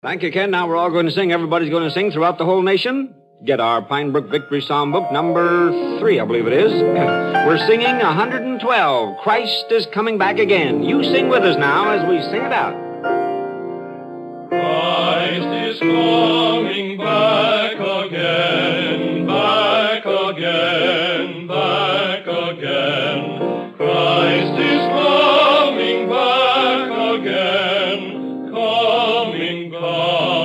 Thank you, Ken. Now we're all going to sing. Everybody's going to sing throughout the whole nation. Get our Pine Brook Victory Songbook, number 3, I believe it is. We're singing 112, Christ is Coming Back Again. You sing with us now as we sing it out. Christ is coming back again, back again, back again. Christ is coming back again, coming back.